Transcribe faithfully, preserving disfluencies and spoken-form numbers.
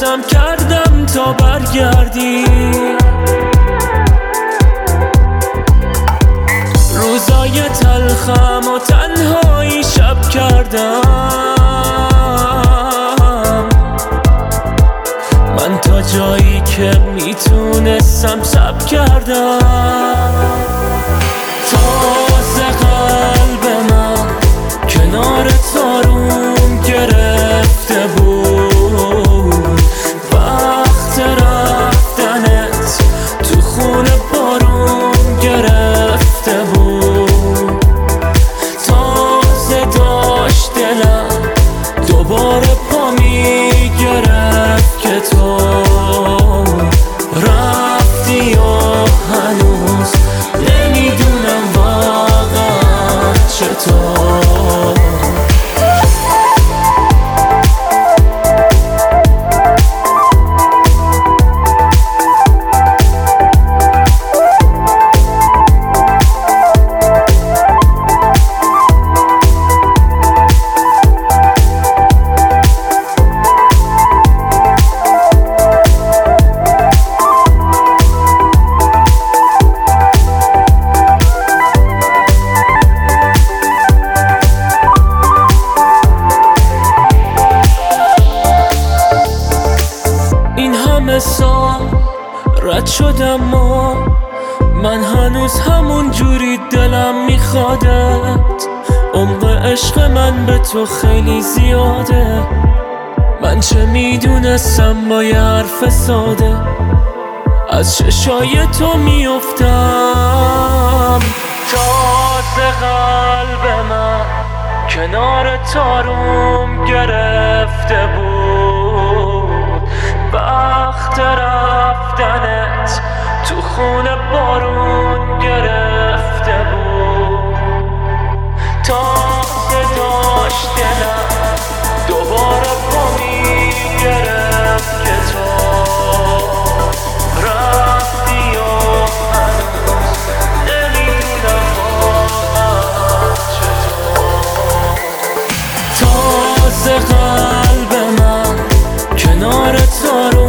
تلاشم کردم تا برگردی. روزای تلخم و تنهایی شب کردم من، تا جایی که میتونستم صبر کردم. تازه قلب من کنار تاروم گرفته بود، وقت رفتنت تو خونه بارون گرفته بود. تازه داشت دلم دوباره پا میگرفت که تو رفتی و هنوز نمیدونم واقعا چطور. سال رد شدم و من هنوز همون جوری دلم میخوادت. عمق عشق من به تو خیلی زیاده، من چه میدونستم با یه حرف ساده از چشای تو میافتم. تازه قلب من کنار تاروم گرفته بود، وقت رفتنت تو خونه بارون گرفته بود. تازه داشت دلم دوباره پا میگرفت که تو رفتی و هنوز نمیدونم واقعا چطور. تازه قلب من کنار تارو